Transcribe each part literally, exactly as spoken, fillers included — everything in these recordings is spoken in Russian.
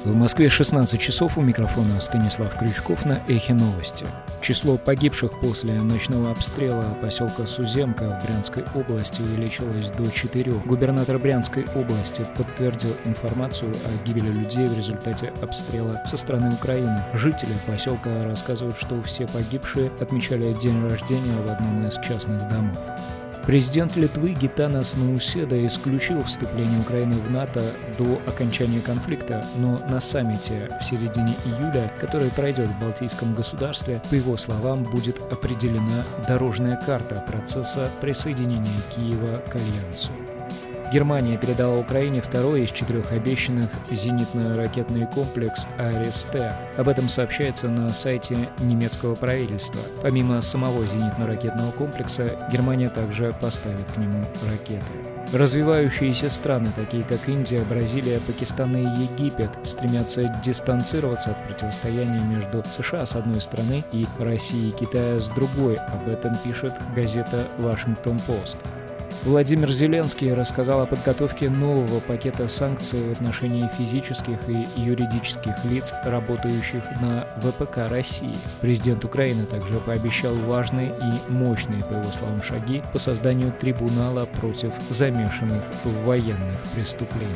В Москве шестнадцать часов, у микрофона Станислав Крючков на Эхе Новости. Число погибших после ночного обстрела поселка Суземка в Брянской области увеличилось до четырех. Губернатор Брянской области подтвердил информацию о гибели людей в результате обстрела со стороны Украины. Жители поселка рассказывают, что все погибшие отмечали день рождения в одном из частных домов. Президент Литвы Гитанас Науседа исключил вступление Украины в НАТО до окончания конфликта, но на саммите в середине июля, который пройдет в Балтийском государстве, по его словам, будет определена дорожная карта процесса присоединения Киева к Альянсу. Германия передала Украине второй из четырех обещанных зенитно-ракетный комплекс «Арис-Т». Об этом сообщается на сайте немецкого правительства. Помимо самого зенитно-ракетного комплекса, Германия также поставит к нему ракеты. Развивающиеся страны, такие как Индия, Бразилия, Пакистан и Египет, стремятся дистанцироваться от противостояния между США с одной стороны и Россией и Китая с другой. Об этом пишет газета «Вашингтон-Пост». Владимир Зеленский рассказал о подготовке нового пакета санкций в отношении физических и юридических лиц, работающих на вэ пэ ка России. Президент Украины также пообещал важные и мощные, по его словам, шаги по созданию трибунала против замешанных в военных преступлениях.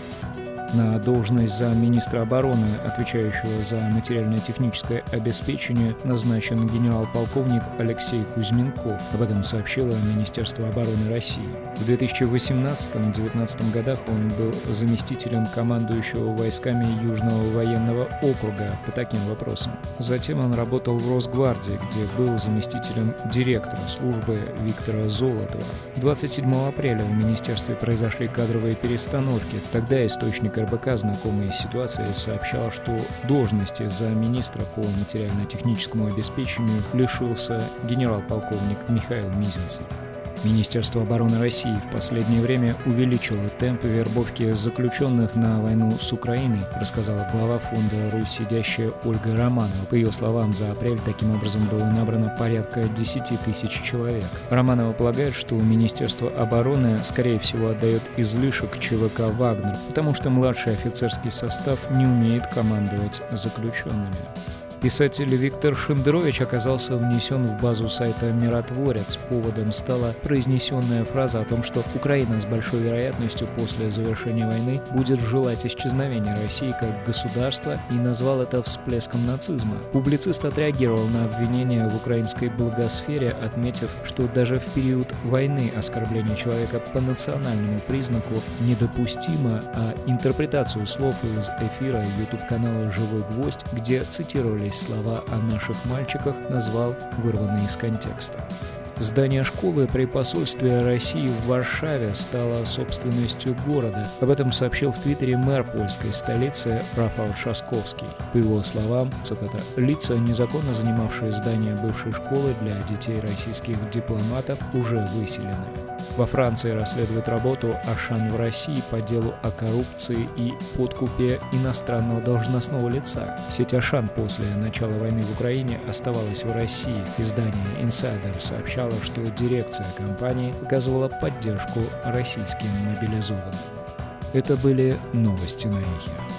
На должность замминистра обороны, отвечающего за материально-техническое обеспечение, назначен генерал-полковник Алексей Кузьменков. Об этом сообщило Министерство обороны России. В две тысячи восемнадцатом — две тысячи девятнадцатом годах он был заместителем командующего войсками Южного военного округа по таким вопросам. Затем он работал в Росгвардии, где был заместителем директора службы Виктора Золотова. двадцать седьмого апреля в министерстве произошли кадровые перестановки. Тогда источник эр бэ ка, знакомый с ситуацией, сообщал, что должности замминистра по материально-техническому обеспечению лишился генерал-полковник Михаил Мизинцев. Министерство обороны России в последнее время увеличило темпы вербовки заключенных на войну с Украиной, рассказала глава фонда «Русь сидящая» Ольга Романова. По ее словам, за апрель таким образом было набрано порядка десять тысяч человек. Романова полагает, что Министерство обороны, скорее всего, отдает излишек че вэ ка «Вагнер», потому что младший офицерский состав не умеет командовать заключенными. Писатель Виктор Шендерович оказался внесен в базу сайта «Миротворец». Поводом стала произнесенная фраза о том, что Украина с большой вероятностью после завершения войны будет желать исчезновения России как государства, и назвал это всплеском нацизма. Публицист отреагировал на обвинения в украинской благосфере, отметив, что даже в период войны оскорбление человека по национальному признаку недопустимо, а интерпретацию слов из эфира ютуб-канала «Живой гвоздь», где цитировали слова о наших мальчиках, назвал вырванные из контекста. Здание школы при посольстве России в Варшаве стало собственностью города. Об этом сообщил в Твиттере мэр польской столицы Рафал Шасковский. По его словам, цитата, «лица, незаконно занимавшие здание бывшей школы для детей российских дипломатов, уже выселены». Во Франции расследуют работу Ашан в России по делу о коррупции и подкупе иностранного должностного лица. Сеть Ашан после начала войны в Украине оставалась в России. Издание «Инсайдер» сообщало, что дирекция компании оказывала поддержку российским мобилизованным. Это были новости на Эхе.